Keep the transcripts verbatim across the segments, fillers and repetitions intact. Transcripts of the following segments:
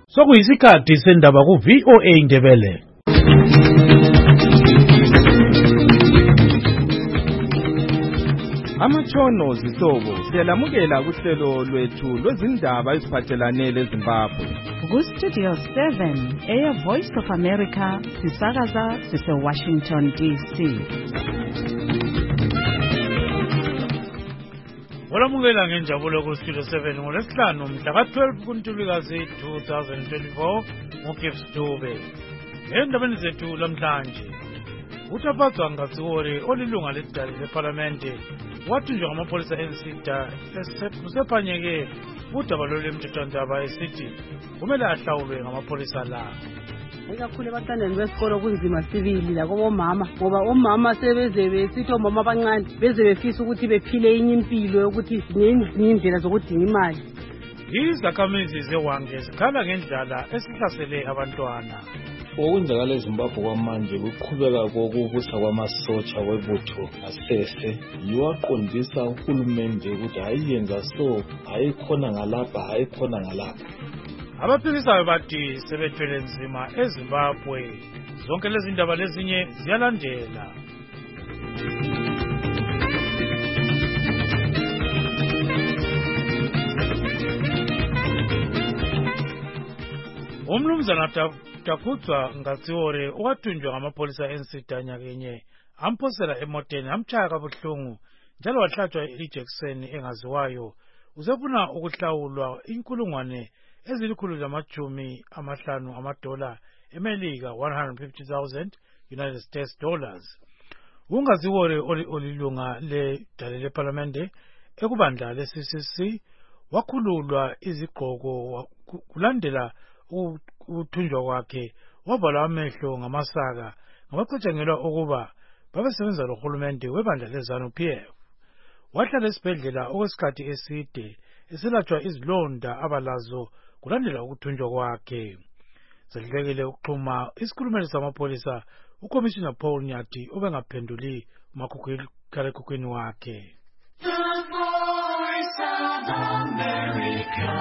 Sokuyisikhathi sendaba ku V O A Indebele. Amatshono zihlobo siyalamukela kuhlelo lwethu lwezindaba eziphathelane leZimbabwe. Ku Studio seven, Air Voice of America, sisakaza sise Washington D C. Olamukela ngenjabulo ku Studio seven ngolesihlanu mhla ka twelve kuNtulikazi two thousand twenty-four ngoGibbs Dube. Endabeni zethu lamhlanje uThapazwa Ngatsiwori olilunga ledali leParlamente wathunjwa ngamapolisa eNsita kusephanyeke udaba lwemthethwandaba esithi kumele ahlawulwe ngamapolisa la. Ikakhulu abantwana besikolo kunzima sibili la kubomama ngoba omama sebeze besithi omama abancane beze befisa ukuthi bephile inye impilo yokuthi ngenye indlela zokudinga imali. Izakhamizi zeWange zikhala ngendlala esihlasele abantwana. Okwenzakala eZimbabwe kwamanje kuqhubeka kokubusa kwamasotsha webutho ngasese yiwaqondisa uhulumende ukuthi hayiyenza so hayikhona ngalapha hayikhona ngalapha. Abaphikisayo bathi sebethwele nzima eZimbabwe. Zonke lezi ndaba lezinye ziyalandela. Umnumzana Thapazwa Ngatsiwori owathunjwa ngamapolisa eNsita nyakenye amphosela emoteni amchaya kabuhlungu njalo wahlatshwa ijekiseni engaziwayo uzefuna ukuhlawulwa inkulungwane ezilikhulu lamajumi amahlanu amadola eMelika one hundred fifty thousand United States dollars. Ungatsiwori olilunga ledale leParlamente ekubandla le-C C C wakhululwa izigqoko kulandela ukuthunjwa kwakhe wavala amehlo ngamasaka ngabacatshangelwa ukuba babesebenza lohulumende webandla leZANU P F. Wahlala esibhedlela okwesikhathi eside eselatshwa izilonda abalazo kulandela ukuthunjwa kwakhe. Sehlekile ukuxhuma isikhulumeli samapolisa uCommissioner Paul Nyathi obengaphenduli umakhalekhukhwini wakhe. The Voice of America.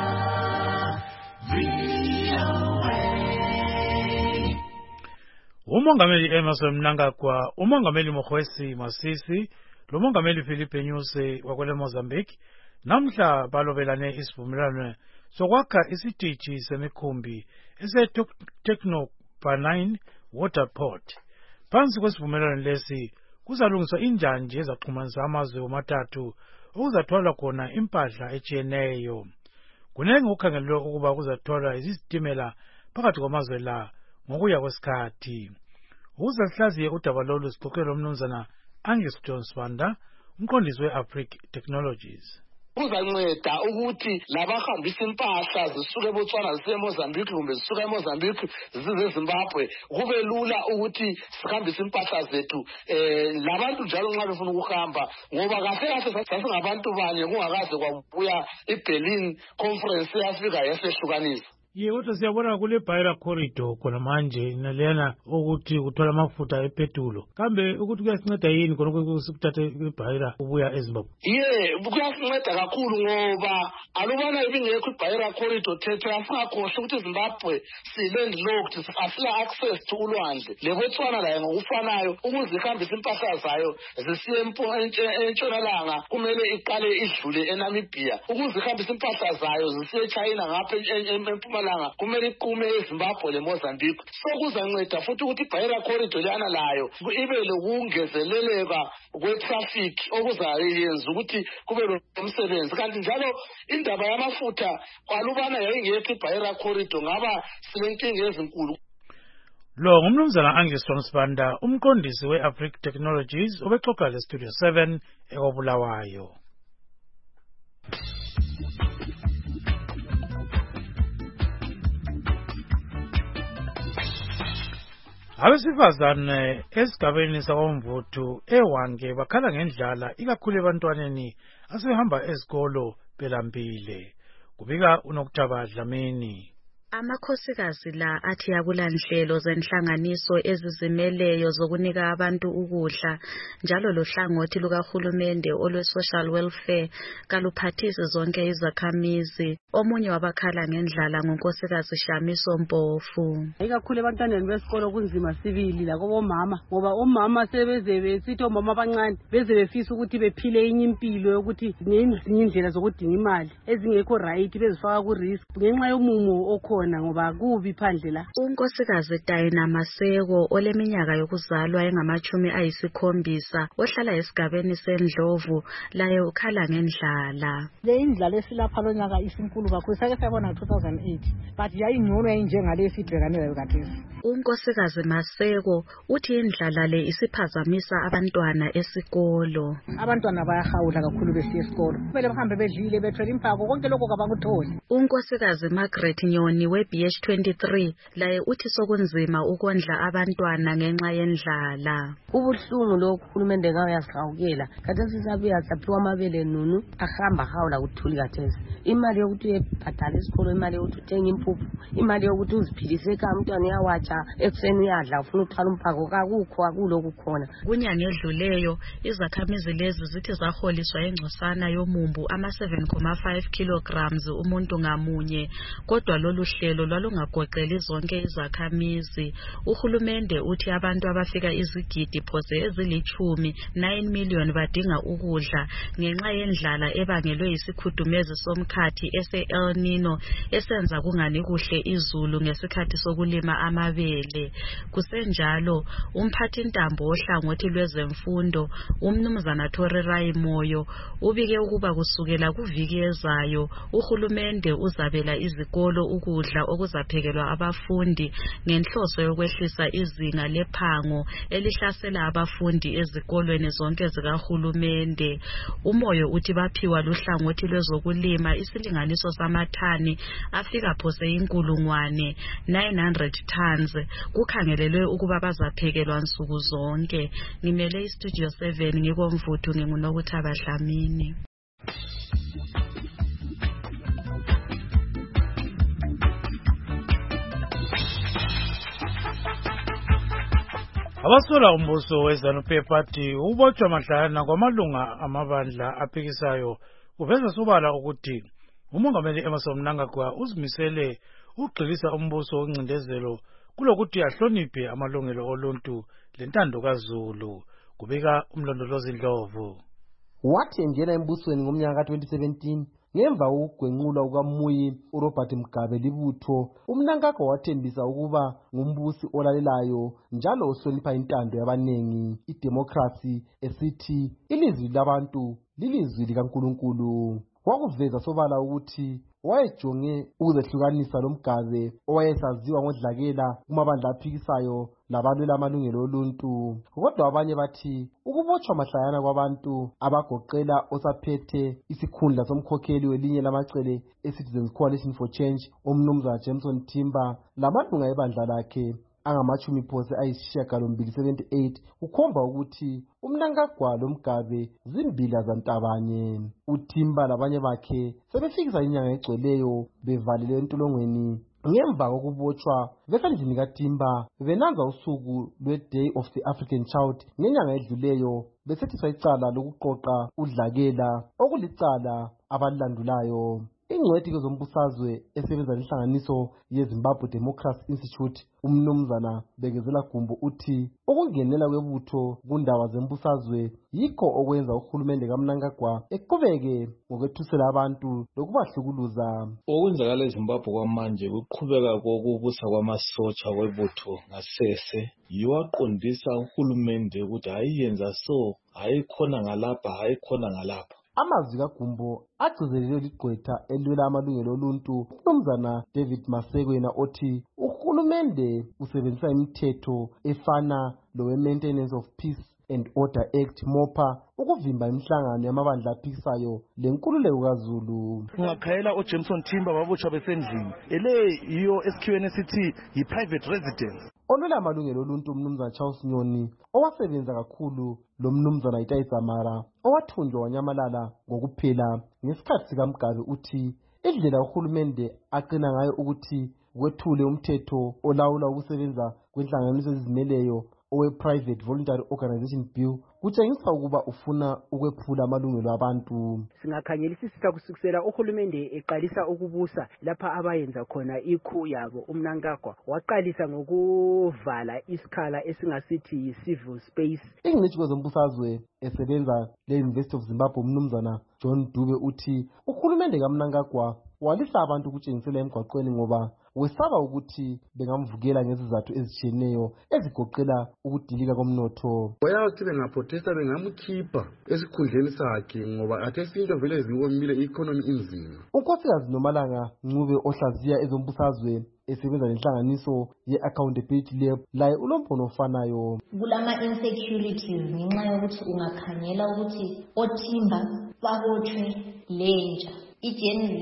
Umongameli Emmerson Mnangagwa, umongameli Mokgweetsi Masisi, lomongameli Philippe Nyusi wakwele Mozambique namhla balobelane isivumelwano sokwakha isitishi semikhumbi ese-Technopanine Waterport. Phansi kwesivumelwano lesi kuzalungiswa injanje ezaxhumanisa amazwe omathathu okuzathwala khona impahla etshiyeneyo. Kunengi ukukhangelelwa ukuba kuzathwala izitimela phakathi kwamazwe la ngokuya kwesikhathi. Ukuzahlaziye udaba lolu sixoxela umnumzana Angus John Sibanda, umqondisi we-Africa Technologies. Kuzanceda ukuthi labahambisa impahla zisuke eBotswana zisiye eMozambique kumbe zisuke eMozambique zize eZimbabwe kube lula ukuthi sihambise impahla zethu eh labantu njalo nxa befuna ukuhamba ngoba kahle kahle sasingabantu banye kungakaze kwabuya iBerlin conference yafika yasehlukanisa. Ye kodwa siyabona kule Beira corridor khona manje nalena ukuthi kuthola amafutha epetulo. Kambe ukuthi kuyasinceda yini khona ukuthatha iBeira ubuya eZimbabwe? Ye kuyasinceda kakhulu ngoba alubana ibingekho iBeira corridor thethe asingakhohle ukuthi Zimbabwe si-landlocked asila access to ulwandle. leBotswana layo ngokufanayo ukuze ihambise impahla zayo zisiye entshonalanga kumele iqale idlule eNamibia ukuze ihambise impahla zayo zisiye eChina ngapha empumalanga kumele iqume eZimbabwe leMozambique. Sokuzanceda futhi ukuthi iBeira corridor lana layo ibe lokungezeleleka kwetraffic okuzayenza ukuthi kube lomsebenzi. Kanti njalo indaba yamafutha kwalubana yayingekho iBeira corridor ngaba silenkinga ezinkulu. Lo ngumnumzana Angus John Sibanda, umqondisi we-Africa Technologies obexoxa le-Studio seven ekobulawayo. Abesifazane esigabeni sakwamvuthu eWange bakhala ngendlala ikakhulu ebantwaneni asebehamba ezikolo belambile. Kubika uNokutaba Dlamini. Amakhosikazi la athi akulanhlelo zenhlanganiso ezizimeleyo zokunika abantu ukudla njalo lo hlangothi lukahulumende olwe-social welfare kaluphathisi zonke izakhamizi. Omunye wabakhala ngendlala ngunkosikazi Shamiso Mpofu. Ikakhulu ebantwaneni besikolo kunzima sibili lakobomama ngoba omama sebeze besithi omama abancane beze befisa ukuthi bephile inye impilo yokuthi ngezinye indlela zokudinga imali ezingekho right bezifaka ku risk ngenxa yomumo okho ngoba kubi phandle la. Unkosikazi Diana Maseko oleminyaka yokuzalwa engamachumi ayisikhombisa ohlala esigabeni seNdlovu laye ukhala ngendlala. Le indlala esilapha lonyaka isinkulu kakhulu sake sabona two thousand eight but yayingcono yayinjengale esibhekane layo khathesi. Unkosikazi Maseko uthi indlala le isiphazamisa abantwana esikolo. Abantwana bayahawula kakhulu besiya esikolo. Kumele bahambe bedlile bethwele impako konke lokho kabakutholi. Unkosikazi Margaret Nyoni we-B H twenty-three laye uthi sokunzima ukondla abantwana ngenxa yendlala. Ubuhlungu lokhu uhulumende ngayo yasihawukela khathesi sabuya saphiwa amabele nunu ahamba hawula kuthuli khathesi. Imali yokuthi uyebhadala isikolo, imali yokuthi uthenge impuphu, imali yokuthi uziphilise ekhaya umntwana uyawatsha ekuseni uyadla ufuna uthwala umphako kakukho akuloku khona. Kunyanga edluleyo izakhamizi lezi zithi zaholiswa ingcosana yomumbu ama seven point five kilograms umuntu ngamunye kodwa lolu hlelo lwalungagoqeli zonke izakhamizi. Uhulumende uthi abantu abafika izigidi phose ezilithumi nine million badinga ukudla ngenxa yendlala ebangelwe isikhudumezi somkhathi ese El Nino esenza kungani kuhle izulu ngesikhathi sokulima amabele. Kusenjalo umphathi ntambo ohlangothi lwezemfundo umnumzana Thorirai Moyo ubike ukuba kusukela kuviki ezayo uhulumende uzabela izikolo ukudla okuzaphekelwa abafundi ngenhloso yokwehlisa izinga lephango elihlasela abafundi ezikolweni zonke zikahulumende. Umoyo uthi baphiwa luhlangothi lwezokulima isilinganiso samathani afika phose inkulungwane nine hundred tons kukhangelelwe ukuba bazaphekelwa nsuku zonke. Ngimele istudio seven ngikomvuthu ngingunokuthaba Dlamini. Abasola umbuso weZANU-P F Party ubotshwa madlana kwamalunga amabandla aphikisayo uveza sobala ukuthi umongameli Emmerson Mnangagwa uzimisele ukugxilisa umbuso oncindezelo kulokuthi ahloniphe amalungelo oluntu lentando kaZulu. Kubika umlondolozi Ndlovu. Wathi engena embusweni ngomnyaka twenty seventeen ngemva kokugwenqulwa kukaMuyi uRobert Mugabe libutho, uMnangagwa wathembisa ukuba ngumbusi olalelayo njalo ohlonipha intando yabanengi, idemocracy, esithi ilizwi labantu lilizwi likaNkulunkulu. Wakuveza sobala ukuthi wayejonge ukuzehlukanisa loMgabe owayesaziwa ngodlakela kumabandla aphikisayo labalwela amalungelo oluntu. Kodwa abanye bathi ukubotshwa mahlayana kwabantu abagoqela osaphethe isikhundla somkhokheli welinye lamacele eCitizens Coalition for Change umnumzana Jameson Timber lamalunga ebandla lakhe angamachumi phose ayisishiyagalombili seventy-eight kukhomba ukuthi uMnangagwa loMgabe zimbila zantabanye. uThimba labanye bakhe sebefikisa inyanga egcweleyo bevalile entolongweni ngemva kokubotshwa. Besandlini kaThimba benanza usuku lwe-Day of the African Child ngenyanga edluleyo besethiswa icala lokuqoqa udlakela okulicala abalilandulayo. Ingcwethi kezombusazwe esebenza lenhlanganiso yeZimbabwe Democracy Institute umnumzana Bekezela Gumbo uthi ukungenela kwebutho kundaba zembusazwe yikho okwenza uhulumende kaMnangagwa eqhubeke ngokwethusela abantu lokubahlukuluza. Okwenzakala eZimbabwe kwamanje kuqhubeka kokubusa kwamasotsha kwebutho ngasese yiwaqondisa uhulumende ukuthi hayiyenza so, hayikhona ngalapha, hayikhona ngalapha. Amazwi kaGumbo agcizelelwe ligqwetha elwela amalungelo oluntu umnumzana David Maseko yena othi uhulumende usebenzisa imithetho efana lowe Maintenance of Peace and Order Act MOPA ukuvimba imihlangano yamabandla aphikisayo lenkululeko kaZulu. Ungakhayela uJameson Timber babotshwa besendlini ele iyo esikhiweni esithi yi-private residence. Olwela amalungelo oluntu umnumzana Charles Nyoni owasebenza kakhulu lo mnumzana Itai Zamara owathunjwa wanyamalala ngokuphela ngesikhathi sikaMgabe uthi indlela uhulumende aqina ngayo ukuthi kwethule umthetho olawula ukusebenza kwenhlanganiso ezizimeleyo owe-Private Voluntary Organization Bill kutshengisa ukuba ufuna ukwephula amalungelo abantu. Singakhangelisisa kusukela uhulumende eqalisa ukubusa lapha abayenza khona ikhu yabo uMnangagwa waqalisa ngokuvala isikhala esingasithi yi-civil space. Ingcitshi kwezombusazwe esebenza le-University of Zimbabwe umnumzana John Dube uthi uhulumende kaMnangagwa walisa abantu ukutshengisela emgwaqweni ngoba wesaba ukuthi bengamvukela ngezizathu ezitshiyeneyo ezigoqela ukudilika komnotho. Bayathi bengaprotesta bengamkhipha esikhundleni sakhe ngoba athe izinto vele ziwomile i-economy inzima. uNkosikazi Nomalanga Ncube ohlaziya ezombusazwe esebenza lenhlanganiso ye-Accountability Lab laye ulombono ofanayo. Kulama insecurities ngenxa yokuthi ungakhangela ukuthi othimba babotshwe lentsha i-Gen Z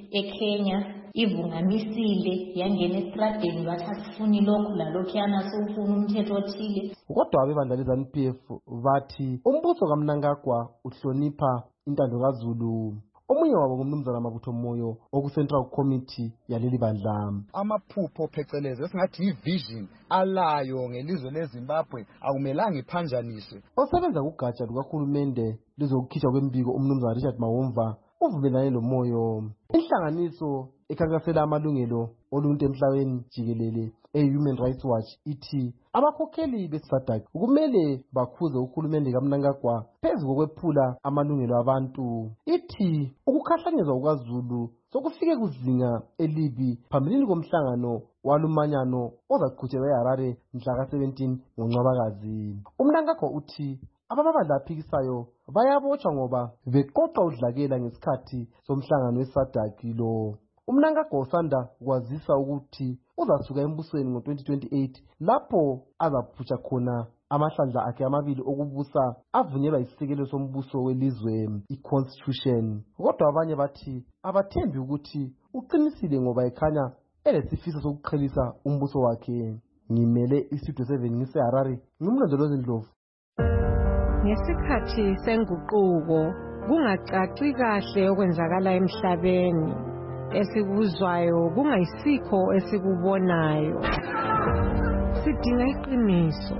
eKenya ivungamisile yangena estradeni bathi asifuni lokhu lalokhuyana sewufuna umthetho othile. Kodwa abebandla le-ZANU P F bathi umbuso kaMnangagwa uhlonipha intando kaZulu. Omunye wabo ngumnumzana Mabutho Moyo oku-Central Committee yaleli bandla. Amaphupho phecelezi esingathi yi-vision alayo ngelizwe leZimbabwe akumelanga iphanjaniswe. Osebenza kugatsha lukahulumende lizokukhishwa kwembiko umnumzana Richard Mawomva uvumelane lo Moyo. Inhlanganiso ekhankasela amalungelo oluntu emhlabeni jikelele e-Human Rights Watch ithi abakhokheli beSADC kumele bakhuze uhulumende kaMnangagwa phezu kokwephula amalungelo abantu. Ithi ukukhahlanyezwa kukaZulu sokufike kuzinga elibi phambilini komhlangano walumanyano ozaqhutshelwa eHarare mhla ka-seventeen ngoNcwabakazi. UMnangagwa uthi abababandla aphikisayo bayabotshwa ngoba beqoqa udlakela ngesikhathi somhlangano weSADC lo. UMnangagwa usanda kwazisa ukuthi uzasuka embusweni ngo-twenty twenty-eight lapho azaphutsha khona amahlandla akhe amabili okubusa avunyelwa isisekelo sombuso welizwe i-constitution. Kodwa abanye bathi abathembi ukuthi uqinisile ngoba ekhanya elesifiso sokuqhelisa umbuso wakhe. Ngimele iStudio seven ngiseHarare ngimlondolozi Ndlovu. Ngesikhathi senguquko kungacaci kahle okwenzakala emhlabeni esikuzwayo kungayisikho esikubonayo sidinga iqiniso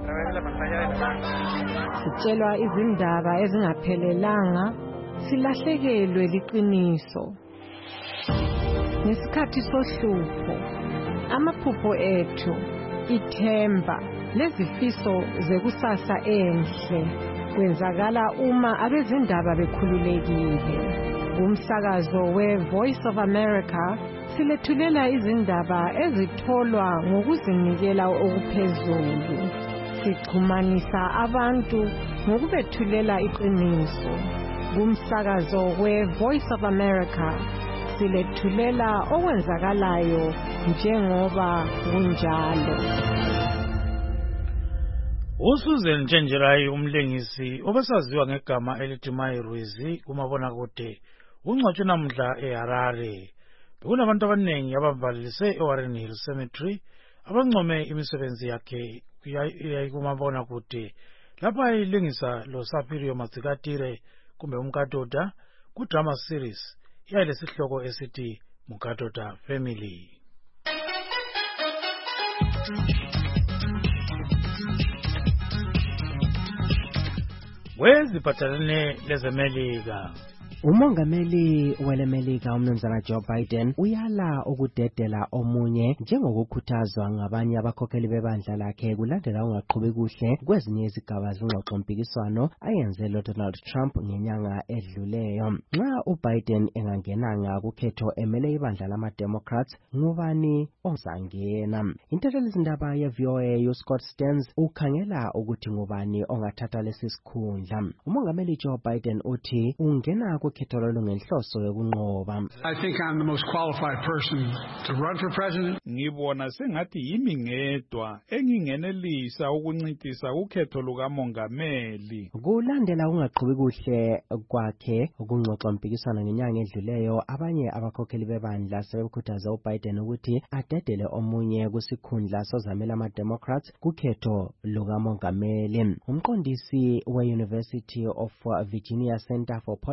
sitshelwa izindaba ezingaphelelanga silahlekelwe liqiniso ngesikhathi sohlupho amaphupho ethu ithemba lezifiso zekusasa enhle kwenzakala uma abezindaba bekhululekile. Umsakazo we-Voice of America silethulela izindaba ezitholwa ngokuzinikela okuphezulu. Sixhumanisa abantu ngokubethulela iqiniso. Umsakazo we-Voice of America silethulela okwenzakalayo njengoba kunjalo. uSusan Njenjerayi umlengisi obesaziwa ngegama elithi Mayirwizi kumabonakude ungcwatshwe namhla eHarare. Bekunabantu abaningi abavalelise eWarren Hill Cemetery abancome imisebenzi yakhe kumabonakude lapho ayilingisa lo Sapirio Matsikatire kumbe uMkatota kudrama series yayilesihloko esithi Mukatota Family. Weziphathelene lezemelika. Umongameli welemelika umnumzana Joe Biden uyala ukudedela omunye njengokukhuthazwa ngabanye abakhokheli bebandla lakhe kulandela ungaqhubi kuhle kwezinye izigaba zingxoxompikiswano ayenze lo Donald Trump ngenyanga edluleyo. Nxa uBiden engangenanga kukhetho emele ibandla lama-Democrats ngubani ozangena? Intethelizindaba ye-V O A uScott Stearns ukhangela ukuthi ngubani ongathatha lesi sikhundla. Umongameli Joe Biden uthi ungena kukhetho lolungenhloso yokunqoba. I think I'm the most qualified person to run for president. Ngibona sengathi yimi ngedwa engingenelisa ukuncintisa ukhetho lukamongameli. Kulandela ungaqhubi kuhle kwakhe ukungxoxa mpikiswano ngenyanga edluleyo, abanye abakhokheli bebandla sebekhuthaza uBiden ukuthi adedele omunye kusikhundla sozamela ama-Democrats kukhetho lukamongameli. Umqondisi we-University of Virginia Center for Politics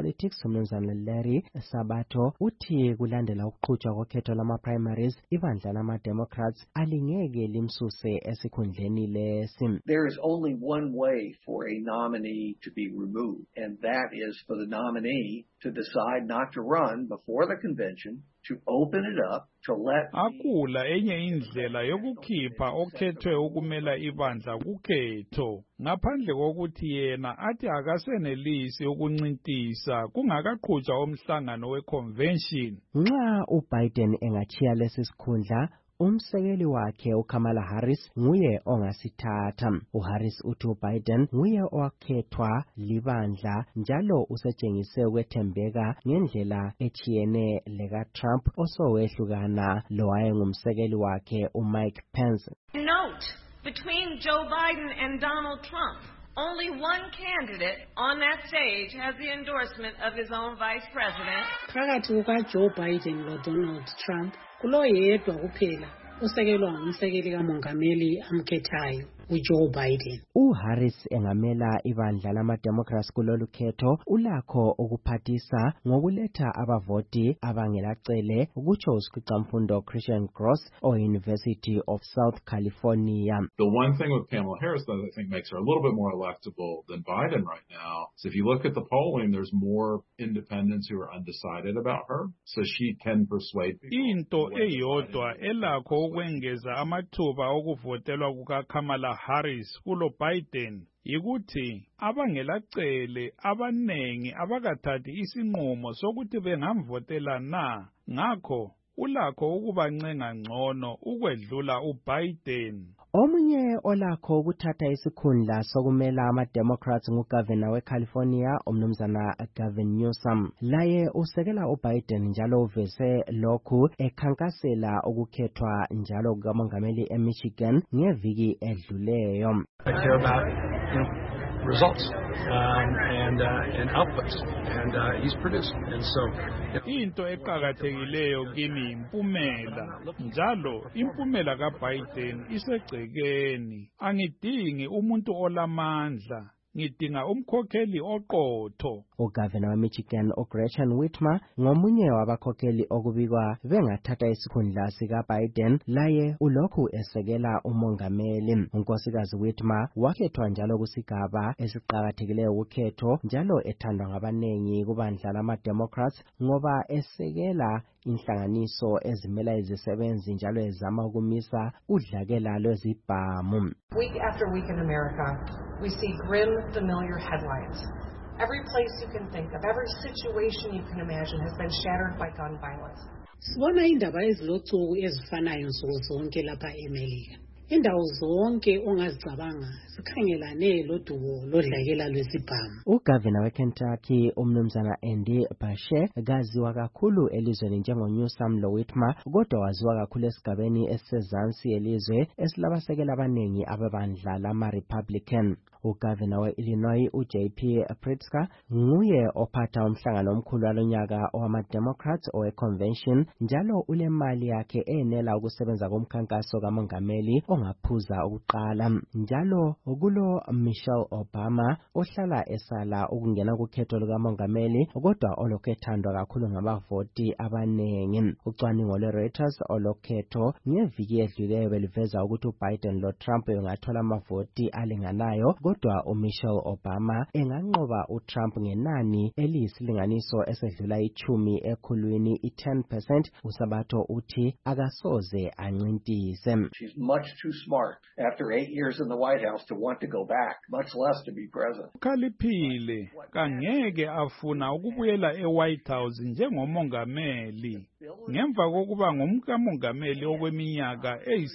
umnumzana Larry Sabato uthi kulandela ukuqhutshwa kokhetho lama-primaries ibandla lama-Democrats alingeke limsuse esikhundleni lesi. There is only one way for a nominee to be removed, and that is for the nominee to decide not to run before the convention, to open it up, to let akula enye indlela yokukhipha okhethwe ukumela ibandla kukhetho ngaphandle kokuthi yena athi akasenelisi ukuncintisa kungakaqhutshwa umhlangano we-convention. Nxa uBiden engachiya lesi sikhundla umsekeli wakhe uKamala Harris nguye ongasithatha. uHarris uthi uBiden nguye owakhethwa libandla njalo usetshengise ukwethembeka ngendlela echiyene lekaTrump osowehlukana lowayengumsekeli wakhe uMike Pence. Note, between Joe Biden and Donald Trump, only one candidate on that stage has the endorsement of his own vice president. Phakathi kukaJoe Biden loDonald Trump kuloyedwa kuphela usekelwa ngumsekeli kamongameli amkhethayo uJoe Biden. uHarris engamela ibandla lama-Democrats kulolu khetho ulakho ukuphathisa ngokuletha abavoti abangelacele kutsho uSikhwicamfundo Christian Gross o-University of South California. The one thing with Kamala Harris that I think makes her a little bit more electable than Biden right now is if you look at the polling, there's more independents who are undecided about her, so she can persuade people. Into eyodwa elakho ukwengeza amathuba okuvotelwa kukaKamala Harris kulo Biden yikuthi abangelacele abanengi abakathathi isinqumo sokuthi bengamvotela na, ngakho ulakho ukubancenga ngcono ukwedlula uBiden. Omunye olakho ukuthatha isikhundla sokumela ama-Democrats ngugavana weCalifornia umnumzana Gavin Newsom. Laye usekela uBiden njalo uveze lokhu ekhankasela ukukhethwa njalo kukamongameli eMichigan ngeviki edluleyo. I care about, you know, results um, and uh, and outputs, and uh, he's produced, and so into eqhakathekileyo kimi impumela njalo impumela kaBiden isegcekeni. Angidingi umuntu olamandla, ngidinga umkhokheli oqotho. Ugavana wa Michigan uGretchen Whitmer ngomunye wabakhokheli okubikwa bengathatha isikhundla sika Biden, laye ulokhu esekela umongameli. Unkosikazi Whitmer wakhethwa njalo kusigaba esiqhakathekileyo ukhetho njalo ethandwa ngabanengi kubandla lama-Democrats ngoba esekela inhlanganiso ezimela izisebenzi njalo ezama ukumisa udlakela lwezibhamu. Week after week in America, we see grim, familiar headlines. Every place you can think of, every situation you can imagine has been shattered by gun violence. Sibona indaba ezilotsuku ezifanayo nsuku zonke lapha eMelika. Indawo zonke ongazicabanga sikhangelane lodubo lodlakela lwesibhamu. Ugavana weKentucky umnumzana Andy Beshear kaziwa kakhulu elizweni njengoNewsom loWhitmer, kodwa waziwa kakhulu esigabeni esisezansi elizwe esilabasekela abanengi ababandla lama-Republican. Ugavana we-Illinois uJ P Pritzker nguye ophatha umhlangano omkhulu walonyaka owama-Democrats owe-convention njalo ulemali yakhe enela ukusebenza komkhankaso kamongameli ongaphuza ukuqala. Njalo kulo Michelle Obama ohlala esala ukungena kukhetho lukamongameli kodwa olokethandwa kakhulu ngabavoti abanengi. Ucwaningo lwe-Reuters olokhetho ngeviki edluleyo beliveza ukuthi uBiden lo Trump bengathola amavoti alinganayo, kodwa uMichelle Obama enganqoba uTrump ngenani eliyisilinganiso esedlula ichumi ekhulwini i-ten percent. Usabato uthi akasoze ancintise. She's much too smart after eight years in the White House to want to go back, much less to be president. Khaliphile kangeke afuna ukubuyela eWhite House njengomongameli ngemva kokuba ngumkamongameli okweminyaka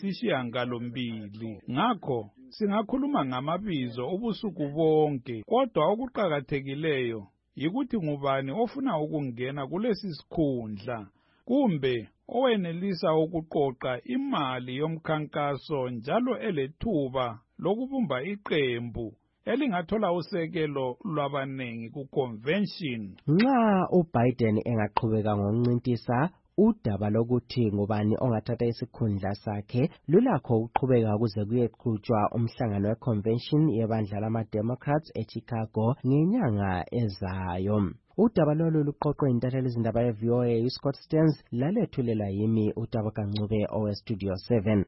eyisishiyagalombili. Ngakho singakhuluma ngamabizo ubusuku bonke, kodwa okuqhakathekileyo yikuthi ngubani ofuna ukungena kulesi sikhundla kumbe owenelisa ukuqoqa imali yomkhankaso njalo elethuba lokubumba iqembu elingathola usekelo lwabanengi ku-convention. Nxa uBiden engaqhubeka ngokuncintisa udaba lokuthi ngubani ongathatha isikhundla sakhe lulakho ukuqhubeka kuze kuyeqhutshwa umhlangano we-convention yebandla lama-Democrats eChicago ngenyanga ezayo. udaba lolu luqoqwe intatheli izindaba ye-V O A uScott Stearns lalethulela yimi uTabaka Ncube owe-Studio seven.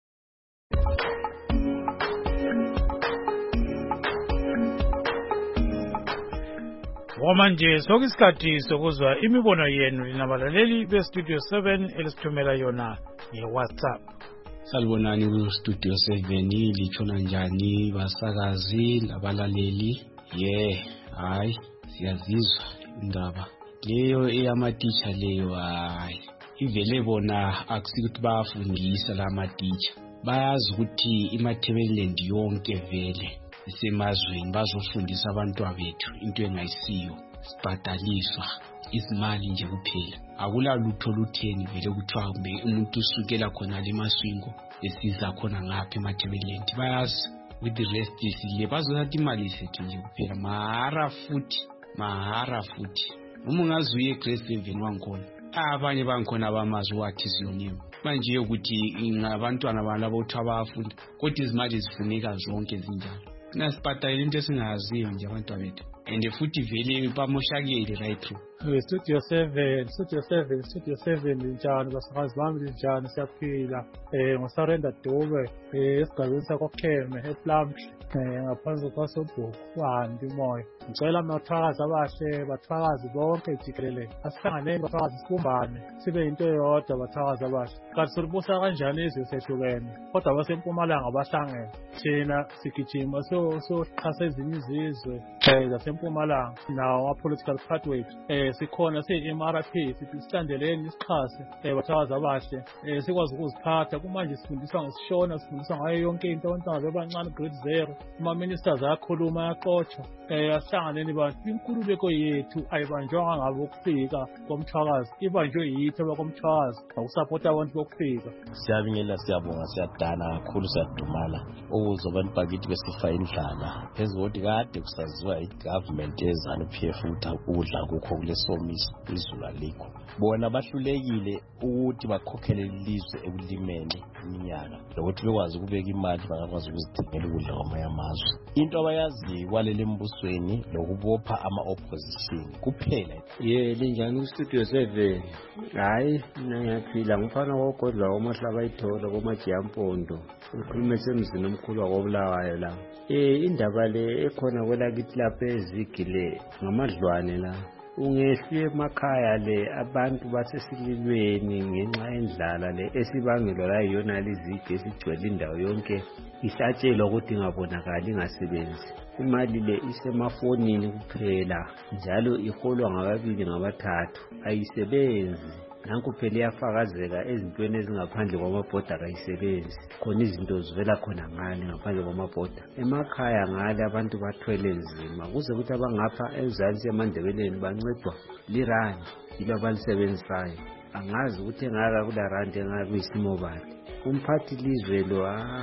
Wamanje sokusikhathi sokuzwa imibono yenu linabalaleli be-Studio seven elisithumela yona nge-WhatsApp. Salibonani ku-Studio seven, litshona njani basakazi labalaleli? Yeah, hayi siyazizwa indaba leyo eyamatitsha leyo. Hayi ivele bona akusikuthi bayafundisa la matitsha, bayazi ukuthi iMatabeleland yonke vele isemazweni bazofundisa abantwana bethu into engayisiyo, sibhadaliswa izimali nje kuphela, akula lutho lutheni vele kuthiwa kumbe umuntu usukela khona le Maswingo esiza khona ngapha eMatabeleland. Bayazi with the rest isile bazothatha imali sethu nje kuphela, mahara futhi mahara futhi. Uma ungazuye eGrace Haven wangikhona, abanye bangikhona abamazi wathi ziyonima manje ukuthi ngabantwana balabo ukuthi abafunda, kodwa izimali zifuneka zonke zinjalo. Nasibhadala into esingaziyo nje abantwana bethu, and futhi vele bamoshakele right through. Studio seven, Studio seven, Studio seven njani basakazi bami njani, siyaphila. Eh ngosarenda Dube eh esigabeni sakoKheme ePlumtree eh ngaphansi kwasobhuku uhambi moya. Ngicela abathakazi abahle bathakazi bonke jikelele, asihlanganeni bathakazi sibumbane sibe into eyodwa bathakazi abahle. Kanti sibusa kanjani izwe sehlukene, kodwa basempumalanga bahlangene. Thina sigijima so so xhasa ezinye izizwe eh zasempumalanga nawo ama-political pathway eh sikhona siyi-M R P, sithi silandeleni isixhase eh bathakazi abahle, eh sikwazi ukuziphatha. Kumanje sifundiswa ngesishona, sifundiswa ngayo yonke into, abantwana bebancane grade zero, ama-ministers ayakhuluma ayaxotsha. eh asihlanganeni bantu, inkululeko yethu ayibanjwanga ngabo ukufika komthwakazi, ibanjwe yithi abakomthwakazi ngokusapota abantu bokufika. Siyabingelela, siyabonga, siyadana kakhulu, siyadumala ukuzwa abantu bakithi besifa indlala phezu kokuthi kade kusaziwa i-government yeZANU P F ukuthi ukudla kukho kulesomiso izulu alikho. Bona bahlulekile ukuthi bakhokhele ilizwe ekulimeni iminyaka, lokuthi bekwazi ukubeka imali bangakwazi ukuzithengela ukudla kwamanye amazwe. Into abayaziyo kwaleli embusweni lokubopha ama-opposition kuphela. Ye linjani ku-Studio seven? Hayi mina ngiyaphila, ngifana kogodla komahlaba ayithola komajiyampondo, ukhulume semzini omkhulu wakobulawayo la. Eh indaba le ekhona kwelakithi lapha ezigile ngamadlwane la, ungehlwe emakhaya le abantu basesililweni ngenxa yendlala le esibangelwa la yona lizigi esigcwele indawo yonke, isatshelwa ukuthi ingabonakali ingasebenzi. Imali le isemafonini kuphela njalo iholwa ngababili ngabathathu, ayisebenzi. Nanku phela iyafakazeka ezintweni ezingaphandle kwamabhoda akayisebenzi, khona izinto zivela khona ngale ngaphandle kwamabhoda. Emakhaya ngale abantu bathwele nzima, kuze ukuthi abangapha ezansi eMandebeleni bancedwa lirandi yilo abalisebenzisayo. Angazi ukuthi engaka kula randi engaka kuyisimo bani. Umphathi lizwe lo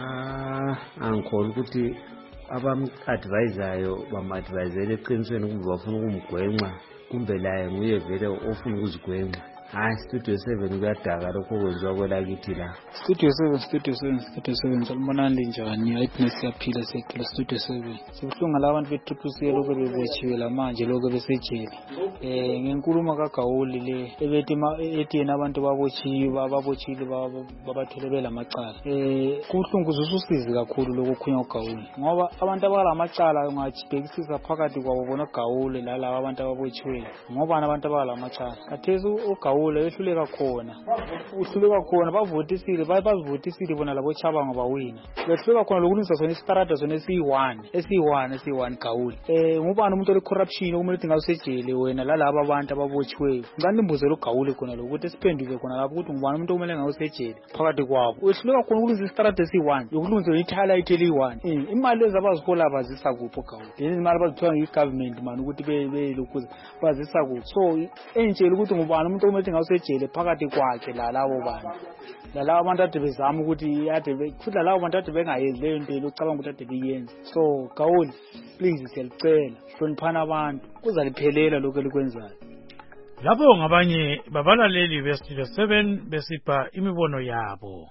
angikholwa ukuthi abam-advisayo bam-advisele eqinisweni kumbe bafuna ukumgwenxa, kumbe laye nguye vele ofuna ukuzigwenxa. Hayi Studio seven kuyadaka lokho kwenziwa kwelakithi la. Studio seven, Studio seven, Studio seven, salibonani linjani? Hayiphina siyaphila siyaphila Studio seven. Sibuhlungu labantu be-Triple C lokho bebechiwela manje lokho besejele. Eh ngenkulumo kaGawuli le ebethi ethi yena abantu babotshiwe ababochile babathele lamacala. Eh kuhlungu ususizi kakhulu lokho khunya uGawuli, ngoba abantu abalamacala ungajibhekisisa phakathi kwabo bona uGawuli lalabo abantu ababotshiwe, ngoba abantu abalamacala kathesi uGawuli ehluleka khona uhluleka khona bavotisile bazivotisile bona labo Chabango bawina, behluleka khona lokulungisa sona isitarada sona esiyi-one esiyi-one esiyi-one Gawuli. Eh ngubani umuntu ole corruption okumele ukuthi ngawusejele wena lalabo abantu ababotshiweyo? Ngani imbuzelo uGawuli khona lokho ukuthi siphenduke khona lapho ukuthi ngubani umuntu okumele ngawusejele phakathi kwabo? Wehluleka khona ukulungisa isitarada esiyi-one yokulungisa ithala iteli-one. Eh imali lezi abazihola bazisa kuphi uGawuli? Lezi imali bazithola ngi-government man ukuthi belokuza bazisa kuphi? So entshela ukuthi ngubani umuntu okumele ngawusejele phakathi kwakhe lalabo bantu lalabo abantu ade bezama ukuthi ade futhi lalabo bantu ade bengayenzi leyo nto lokucabanga ukuthi ade beyenze. So Gawuli please siyalicela hloniphana abantu kuzaliphelela lokho elikwenzayo. Lapho ngabanye babalaleli be-Studio seven besipha imibono yabo.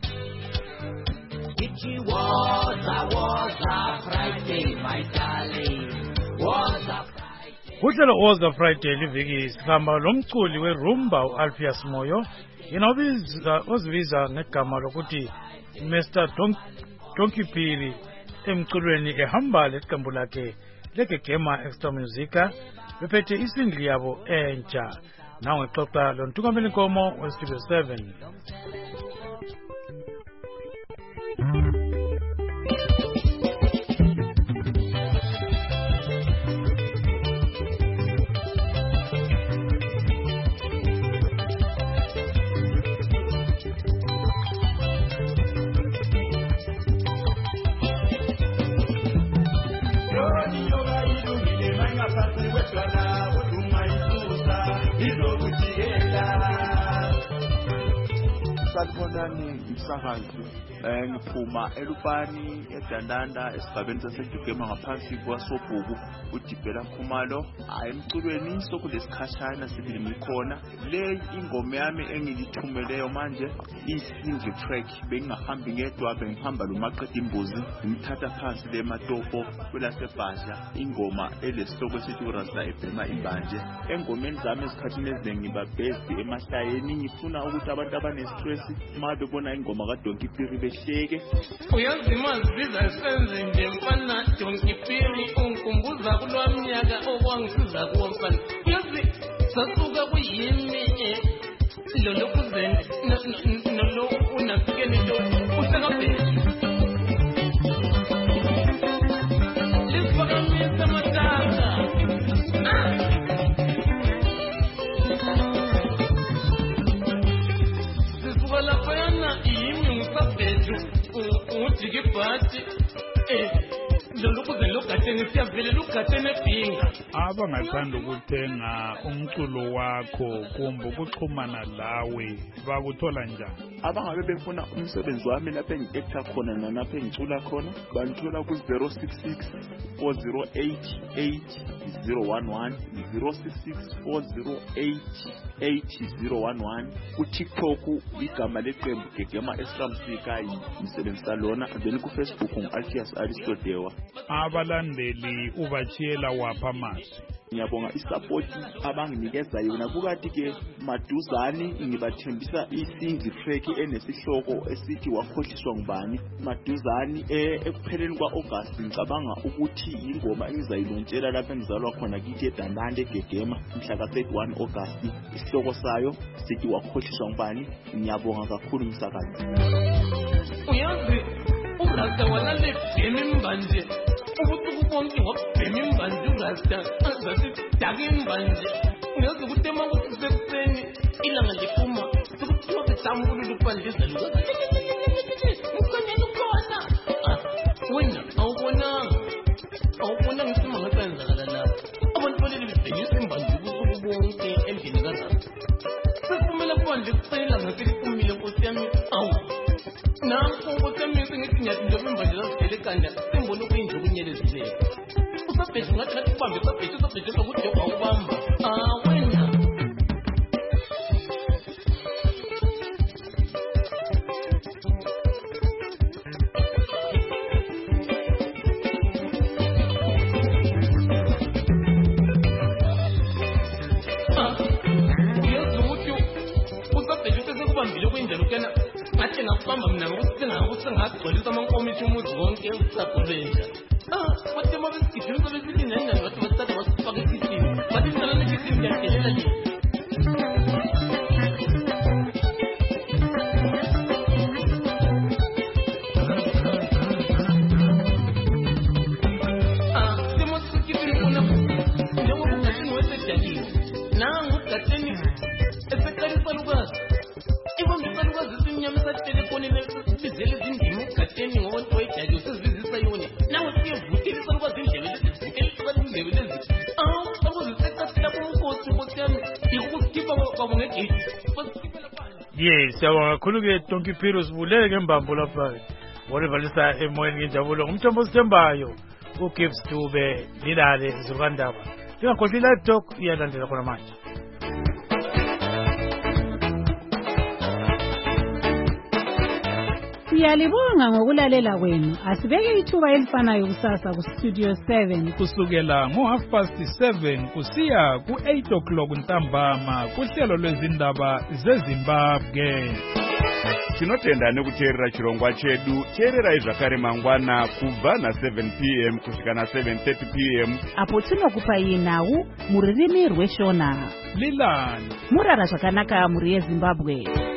It was a was a Friday, my darling, was a uhlelo Woza Friday liviki sikhamba lomculi werumba uAlpheus Moyo yena ozibiza ngegama lokuthi Mister Donkey Phiri emculweni ehamba leqembu lakhe legegema Extra Musica bephethe isingli yabo entsha nawe xoxa lo ntungameli nkomo weStudio seven. Sanibonani msakazi, eh ngiphuma eLupani eDandanda esigabeni saseDugema ngaphansi kwaSobhuku uDibela Khumalo. Hayi emculweni sokulesikhashana sibili ngikhona. Le ingoma yami engilithumeleyo manje isingle track, bengingahambi ngedwa bengihamba lomaqeda imbuzi ngithatha phansi le matopo kwelaseBhasha, ingoma elesitoko esithi uRasta ebhema imbanje. Engomeni zami esikhathini eziningi ngibabhezi emahlayeni, ngifuna ukuthi abantu abanestress ma bebona ingoma kaDonkey Phiri behleke. Uyazima ziza senze nje mfana Donkey Phiri ungikhumbuza kulwaminyaka okwangisiza kuwo mfana. Uyazi sasuka kuyimi lo lokuzeni no lo unafike nento usekabhezi. Lisiphakamisa matanga. Abangathanda ukuthenga umculo wakho kumbe ukuxhumana lawe bakuthola njani? Abangabe befuna umsebenzi wami lapha engi-actor khona nalapha engicula khona banthola ku zero six six four zero eight eight zero one one zero six six four zero eight eight zero one one. Ku-TikTok igama leqembu gegema Extra Musica yimsebenzisa lona, then ku-Facebook ngu-Alpheus Aristodewa. Abalandeli ubachiyela wapha amazwi? Ngiyabonga isupport abanginikeza yona, kukathi ke maduzani ngibathembisa isingle track enesihloko esithi wakhohliswa ngubani. Maduzani ekupheleni kwa-August ngicabanga ukuthi ingoma engizayilontshela lapha engizalwa khona kithi eDandanda egegema mhla ka thirty-one August, isihloko sayo sithi wakhohliswa ngubani. Ngiyabonga kakhulu msakazi. Uyazi uRasta walale bhemi mbanje ubusuku bonke wabhemi mbanje uRasta azathi dake mbanje. Uyazi ukuthi emakuseni ilanga liphuma sekuthiwa besambulula upandisa luka ukanyana ukhona wena awubonanga awubona ngisima ngasenzakala lapho abantu baleli bibhekisa imbanje ubusuku bonke endlini kaRasta. Sekumele kwanje kusela ngasekumile nkosi yami awu nanko kokamisa ngithi ngiyathi nje imbanje lazigele kanda sembona ukuyinje kunyelezileyo. Usabheje ngathi ngathi ubambe usabheje usabheje ukuthi awubamba ah wena. Ngakubamba mina ngokusinga ngakugcwalisa amankomiti umuzi wonke usaqobenja. Ah, bathi uma besigijima sebesithi nani bathi basithatha basifaka ekitini. Bathi nina nekitini ngiyadelela nje. Ah, simo sikitini kuna njengoba ukatini wesedakile. Nangu ukatini esekalisa lukazi. Ibo ngikalukazi sinyamisa telefoni nezizele zindimi ukateni ngomuntu wayijali usizizisa yona. Nawe siyevutile salukazi indlebe lezivukele salukazi indlebe lezi. Ah, salukazi sekasila kumkosi nkosi yami. Ikusikipa kwabo ngegate. Yes, siyabonga kakhulu ke Donkey Phiri usibuleke ngembambo lapha. Walevalisa emoyeni ngenjabulo ngumthombo osithembayo uGibbs Dube lilale izulukandaba. Lingakhohlwa live talk iyalandela khona manje. Siyalibonga ngokulalela kwenu. Asibeke ithuba elifanayo kusasa ku Studio seven kusukela ngo half past seven kusiya ku eight o'clock ntambama kuhlelo lwezindaba zeZimbabwe. Tinotenda nekuteerera chirongwa chedu. Teererai zvakare mangwana kubva na seven p m kusvika na seven thirty p m apo tinokupai nhau muririmi rweshona. Lilani murara zvakanaka muri yeZimbabwe.